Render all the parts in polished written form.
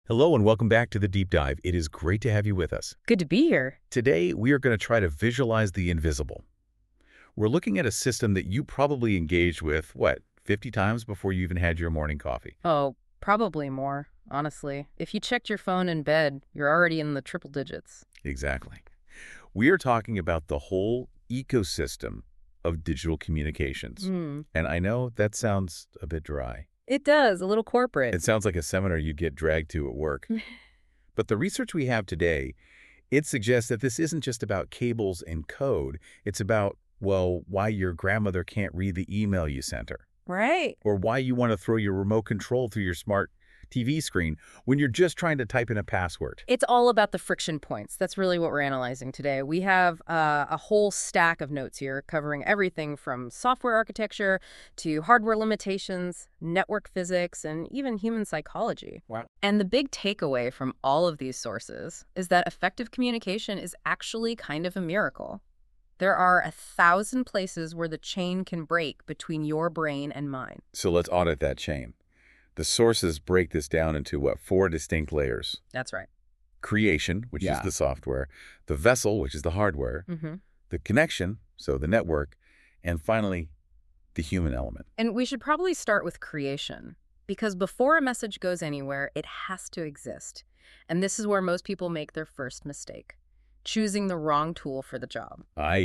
Hello and welcome back to the Deep Dive. It is great to have you with us. Good to be here. Today, we are going to try to visualize the invisible. We're looking at a system that you probably engaged with, 50 times before you even had your morning coffee? Oh, probably more, honestly. If you checked your phone in bed, you're already in the triple digits. Exactly. We are talking about the whole ecosystem of digital communications. And I know that sounds a bit dry. It does, a little corporate. It sounds like a seminar you'd get dragged to at work. But the research we have today, it suggests that this isn't just about cables and code. It's about, why your grandmother can't read the email you sent her. Right. Or why you want to throw your remote control through your smart TV screen when you're just trying to type in a password. It's all about the friction points. That's really what we're analyzing today. We have a whole stack of notes here covering everything from software architecture to hardware limitations, network physics, and even human psychology. Wow. And the big takeaway from all of these sources is that effective communication is actually kind of a miracle. There are 1,000 places where the chain can break between your brain and mine. So let's audit that chain. The sources break this down into, 4 distinct layers. That's right. Creation, which is the software, the vessel, which is the hardware, the connection, so the network, and finally, the human element. And we should probably start with creation, because before a message goes anywhere, it has to exist. And this is where most people make their first mistake. Choosing the wrong tool for the job.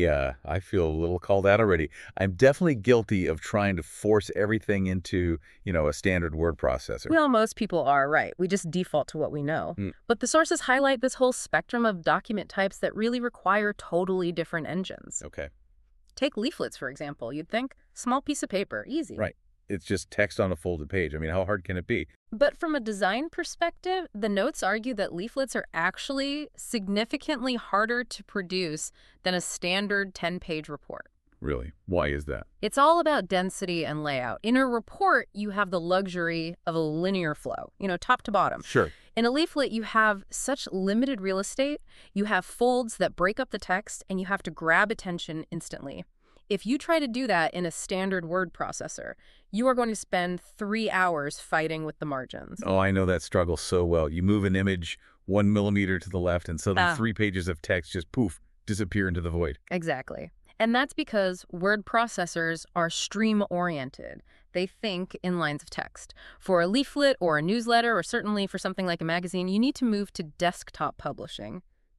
I feel a little called out already. I'm definitely guilty of trying to force everything into, a standard word processor. Well, most people are, right. We just default to what we know. But the sources highlight this whole spectrum of document types that really require totally different engines. Okay. Take leaflets, for example. You'd think, small piece of paper, easy. Right. It's just text on a folded page. I mean, how hard can it be? But from a design perspective, the notes argue that leaflets are actually significantly harder to produce than a standard 10-page report. Really? Why is that? It's all about density and layout. In a report, you have the luxury of a linear flow, top to bottom. Sure. In a leaflet, you have such limited real estate, you have folds that break up the text, and you have to grab attention instantly. If you try to do that in a standard word processor, you are going to spend 3 hours fighting with the margins. Oh, I know that struggle so well. You move an image 1 millimeter to the left and suddenly 3 pages of text just poof, disappear into the void. Exactly. And that's because word processors are stream-oriented. They think in lines of text. For a leaflet or a newsletter, or certainly for something like a magazine, you need to move to desktop publishing,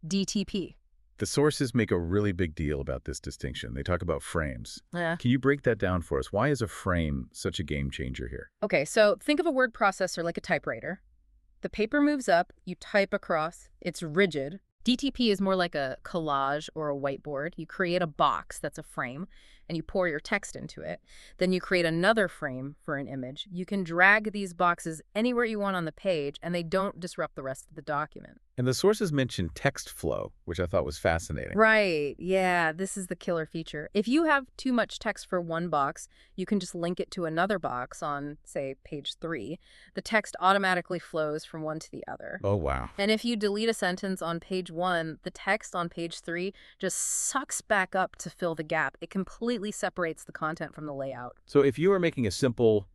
DTP. The sources make a really big deal about this distinction. They talk about frames. Yeah. Can you break that down for us? Why is a frame such a game changer here? Okay, so think of a word processor like a typewriter. The paper moves up, you type across, it's rigid. DTP is more like a collage or a whiteboard. You create a box that's a frame, and you pour your text into it. Then you create another frame for an image. You can drag these boxes anywhere you want on the page, and they don't disrupt the rest of the document. And the sources mention text flow, which I thought was fascinating. Right. Yeah, this is the killer feature. If you have too much text for one box, you can just link it to another box on, say, page 3. The text automatically flows from one to the other. Oh, wow. And if you delete a sentence on page 1, the text on page 3 just sucks back up to fill the gap. It completely separates the content from the layout. So if you are making a simple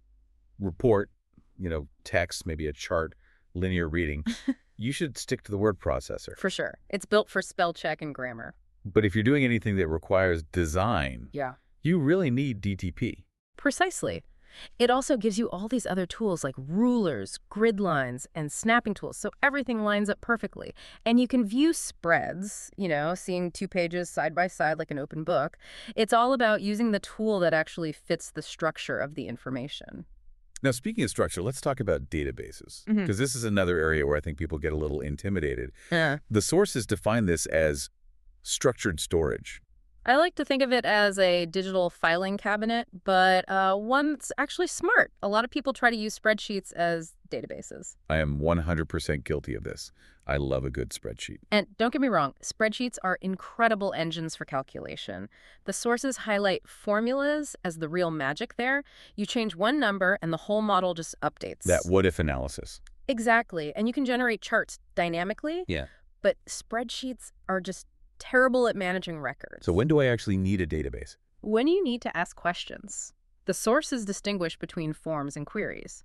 report, text, maybe a chart, linear reading, you should stick to the word processor. For sure. It's built for spell check and grammar. But if you're doing anything that requires design, you really need DTP. Precisely. It also gives you all these other tools like rulers, grid lines, and snapping tools, so everything lines up perfectly. And you can view spreads, seeing 2 pages side by side like an open book. It's all about using the tool that actually fits the structure of the information. Now, speaking of structure, let's talk about databases, because this is another area where I think people get a little intimidated. The sources define this as structured storage. I like to think of it as a digital filing cabinet, but one that's actually smart. A lot of people try to use spreadsheets as databases. I am 100% guilty of this. I love a good spreadsheet. And don't get me wrong, spreadsheets are incredible engines for calculation. The sources highlight formulas as the real magic there. You change one number and the whole model just updates. That what-if analysis. Exactly. And you can generate charts dynamically. Yeah. But spreadsheets are just terrible at managing records. So when do I actually need a database? When you need to ask questions. The sources distinguish between forms and queries.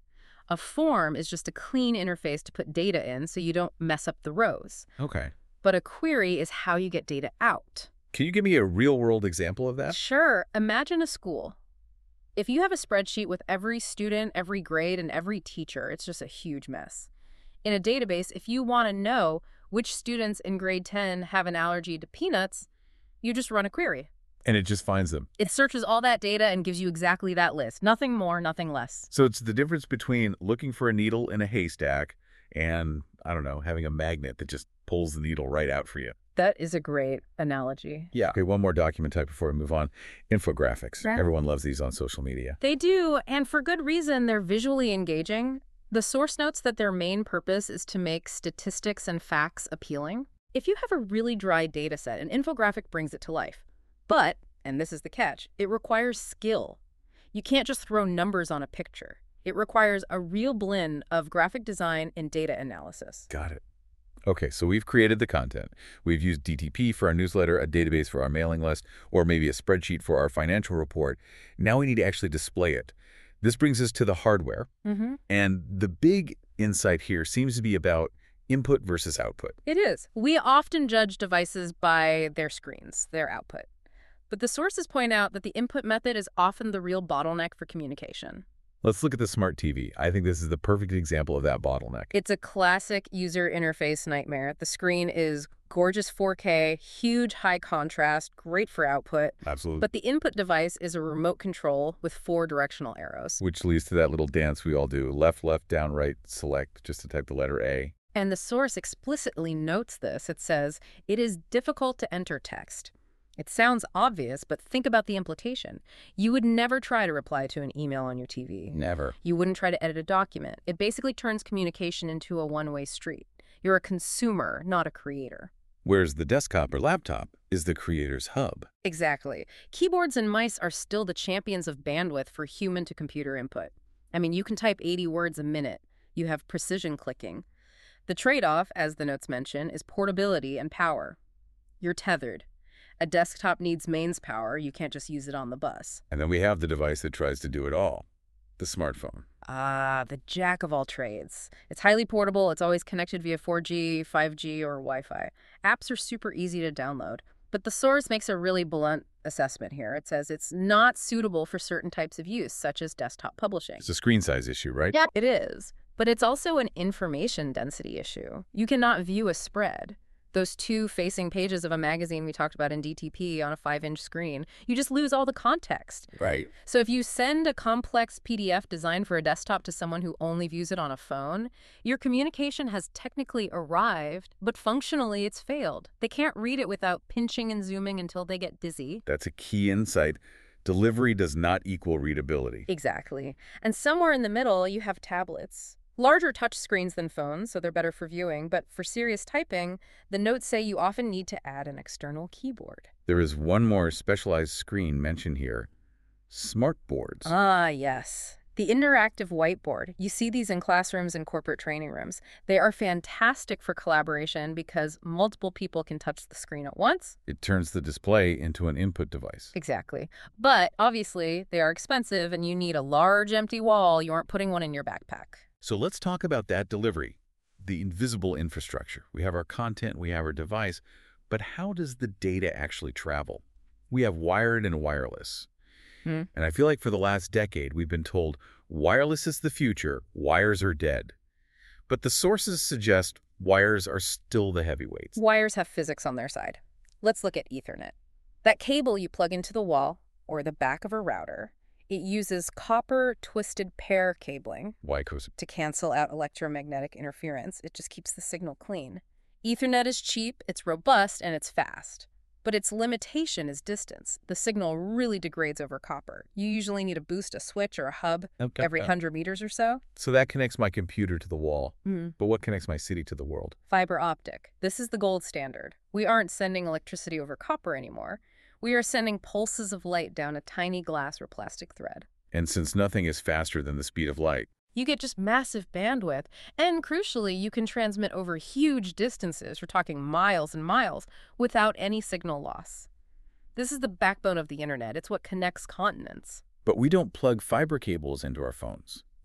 A form is just a clean interface to put data in so you don't mess up the rows. Okay. But a query is how you get data out. Can you give me a real-world example of that? Sure. Imagine a school. If you have a spreadsheet with every student, every grade, and every teacher, it's just a huge mess. In a database, if you want to know which students in grade 10 have an allergy to peanuts, you just run a query. And it just finds them. It searches all that data and gives you exactly that list. Nothing more, nothing less. So it's the difference between looking for a needle in a haystack and, I don't know, having a magnet that just pulls the needle right out for you. That is a great analogy. Yeah. Okay, one more document type before we move on. Infographics. Right. Everyone loves these on social media. They do, and for good reason. They're visually engaging. The source notes that their main purpose is to make statistics and facts appealing. If you have a really dry data set, an infographic brings it to life. But, and this is the catch, it requires skill. You can't just throw numbers on a picture. It requires a real blend of graphic design and data analysis. Got it. Okay, so we've created the content. We've used DTP for our newsletter, a database for our mailing list, or maybe a spreadsheet for our financial report. Now we need to actually display it. This brings us to the hardware. And the big insight here seems to be about input versus output. It is. We often judge devices by their screens, their output. But the sources point out that the input method is often the real bottleneck for communication. Let's look at the smart TV. I think this is the perfect example of that bottleneck. It's a classic user interface nightmare. The screen is gorgeous 4K, huge high contrast, great for output. Absolutely. But the input device is a remote control with 4 directional arrows. Which leads to that little dance we all do. Left, left, down, right, select, just to type the letter A. And the source explicitly notes this. It says, it is difficult to enter text. It sounds obvious, but think about the implication. You would never try to reply to an email on your TV. Never. You wouldn't try to edit a document. It basically turns communication into a one-way street. You're a consumer, not a creator. Whereas the desktop or laptop is the creator's hub. Exactly. Keyboards and mice are still the champions of bandwidth for human-to-computer input. I mean, you can type 80 words a minute. You have precision clicking. The trade-off, as the notes mention, is portability and power. You're tethered. A desktop needs mains power. You can't just use it on the bus. And then we have the device that tries to do it all, the smartphone. Ah, the jack of all trades. It's highly portable. It's always connected via 4G, 5G, or Wi-Fi. Apps are super easy to download. But the source makes a really blunt assessment here. It says it's not suitable for certain types of use, such as desktop publishing. It's a screen size issue, right? Yeah, it is. But it's also an information density issue. You cannot view a spread. Those 2 facing pages of a magazine we talked about in DTP on a 5-inch screen, you just lose all the context. Right. So if you send a complex PDF designed for a desktop to someone who only views it on a phone, your communication has technically arrived, but functionally it's failed. They can't read it without pinching and zooming until they get dizzy. That's a key insight. Delivery does not equal readability. Exactly. And somewhere in the middle, you have tablets. Larger touch screens than phones, so they're better for viewing, but for serious typing, the notes say you often need to add an external keyboard. There is one more specialized screen mentioned here, smartboards. Ah, yes. The interactive whiteboard. You see these in classrooms and corporate training rooms. They are fantastic for collaboration because multiple people can touch the screen at once. It turns the display into an input device. Exactly. But obviously, they are expensive and you need a large empty wall. You aren't putting one in your backpack. So let's talk about that delivery, the invisible infrastructure. We have our content, we have our device, but how does the data actually travel? We have wired and wireless. And I feel like for the last decade, we've been told wireless is the future, wires are dead. But the sources suggest wires are still the heavyweights. Wires have physics on their side. Let's look at Ethernet. That cable you plug into the wall or the back of a router, it uses copper twisted pair cabling. Why, Kosi? To cancel out electromagnetic interference. It just keeps the signal clean. Ethernet is cheap, it's robust, and it's fast. But its limitation is distance. The signal really degrades over copper. You usually need to boost a switch or a hub every 100 meters or so. So that connects my computer to the wall. But what connects my city to the world? Fiber optic. This is the gold standard. We aren't sending electricity over copper anymore. We are sending pulses of light down a tiny glass or plastic thread. And since nothing is faster than the speed of light, you get just massive bandwidth. And crucially, you can transmit over huge distances, we're talking miles and miles, without any signal loss. This is the backbone of the internet. It's what connects continents. But we don't plug fiber cables into our phones.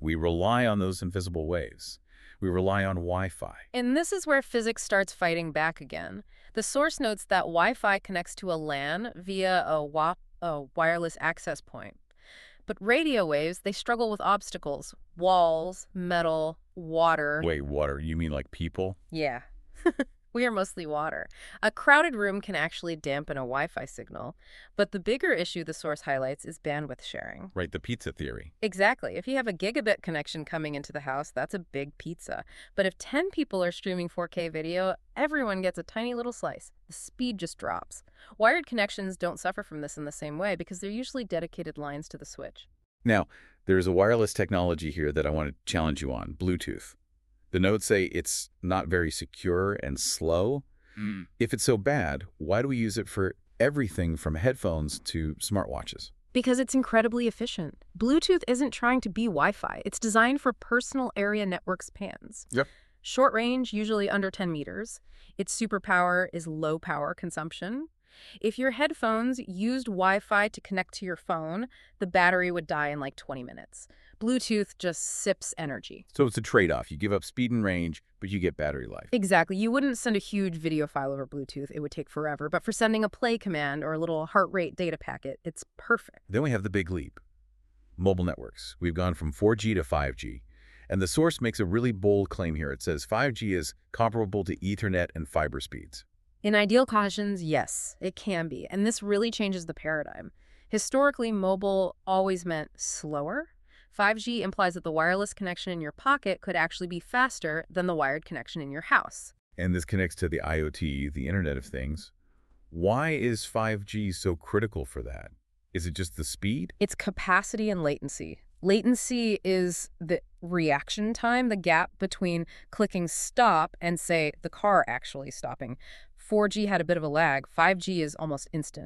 We rely on those invisible waves. We rely on Wi-Fi. And this is where physics starts fighting back again. The source notes that Wi-Fi connects to a LAN via a WAP, a wireless access point. But radio waves, they struggle with obstacles. Walls, metal, water. Wait, water, you mean like people? Yeah. We are mostly water. A crowded room can actually dampen a Wi-Fi signal. But the bigger issue the source highlights is bandwidth sharing. Right, the pizza theory. Exactly. If you have a gigabit connection coming into the house, that's a big pizza. But if 10 people are streaming 4K video, everyone gets a tiny little slice. The speed just drops. Wired connections don't suffer from this in the same way because they're usually dedicated lines to the switch. Now, there's a wireless technology here that I want to challenge you on, Bluetooth. The notes say it's not very secure and slow. If it's so bad, why do we use it for everything from headphones to smartwatches? Because it's incredibly efficient. Bluetooth isn't trying to be Wi-Fi. It's designed for personal area network spans. Yep. Short range, usually under 10 meters. Its superpower is low power consumption. If your headphones used Wi-Fi to connect to your phone, the battery would die in like 20 minutes. Bluetooth just sips energy. So it's a trade-off. You give up speed and range, but you get battery life. Exactly. You wouldn't send a huge video file over Bluetooth. It would take forever. But for sending a play command or a little heart rate data packet, it's perfect. Then we have the big leap. Mobile networks. We've gone from 4G to 5G. And the source makes a really bold claim here. It says 5G is comparable to Ethernet and fiber speeds. In ideal conditions, yes, it can be. And this really changes the paradigm. Historically, mobile always meant slower. 5G implies that the wireless connection in your pocket could actually be faster than the wired connection in your house. And this connects to the IoT, the Internet of Things. Why is 5G so critical for that? Is it just the speed? It's capacity and latency. Latency is the reaction time, the gap between clicking stop and, say, the car actually stopping. 4G had a bit of a lag. 5G is almost instant.